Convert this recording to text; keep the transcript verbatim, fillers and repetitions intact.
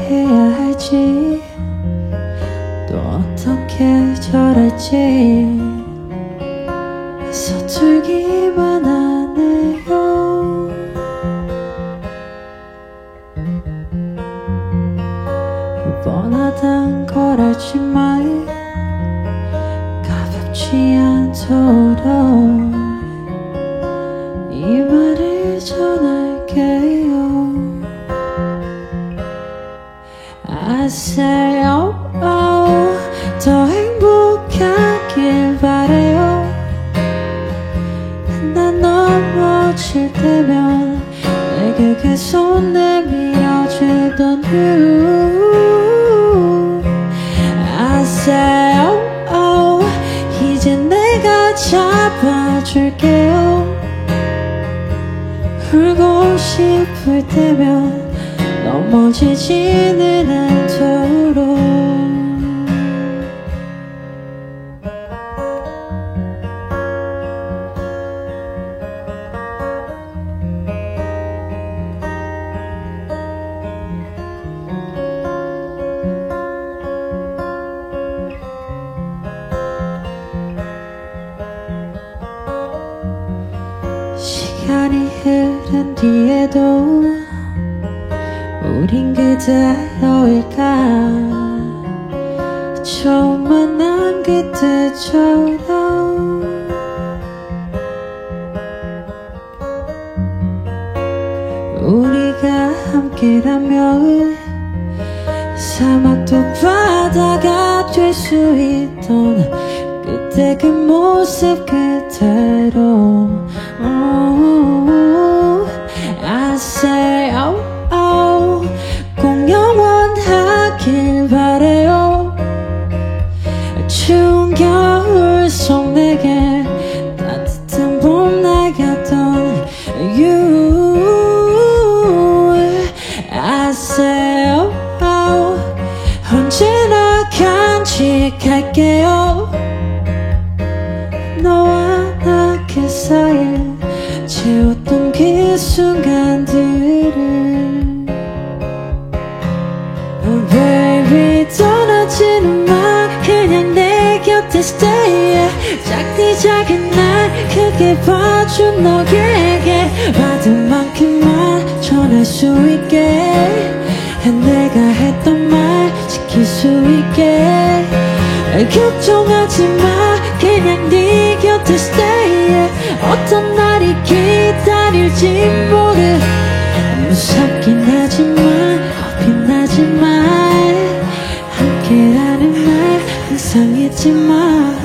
해야 할지 또 어떻게 절할지 서툴기만 하네요. 뻔하단 걸 알지만 가볍지 않도록 이 말을 전할게요. I say oh oh 더 행복하길 바래요. 난 넘어질 때면 내게 계속 내밀어주던 you. I say oh oh 이제 내가 잡아줄게요. 울고 싶을 때면 넘어지지는 않도록. 시간이 흐른 뒤에도 우린 그대로일까. 처음 만난 그때처럼 우리가 함께라면 사막도 바다가 될 수 있던 그때 그 모습 그대로. oh, I say oh oh 꼭 영원하길 바래요. 추운 겨울 속 내게 따뜻한 봄날 같던 you. I say oh oh 언제나 간직할게요. 너와 나 그 사이에 채웠던 그 순간들을. oh baby 떠나지는 마 그냥 내 곁에 stay. 작디 작은 날 크게 봐준 너에게 받은 만큼만 전할 수 있게 내가 했던 말 지킬 수 있게. 걱정하지 마 그냥 네 곁에 stay. 어떤 날이 기다릴지 모르. 무섭긴 하지만 겁이 나지만 함께라는 날 항상 잊지 마.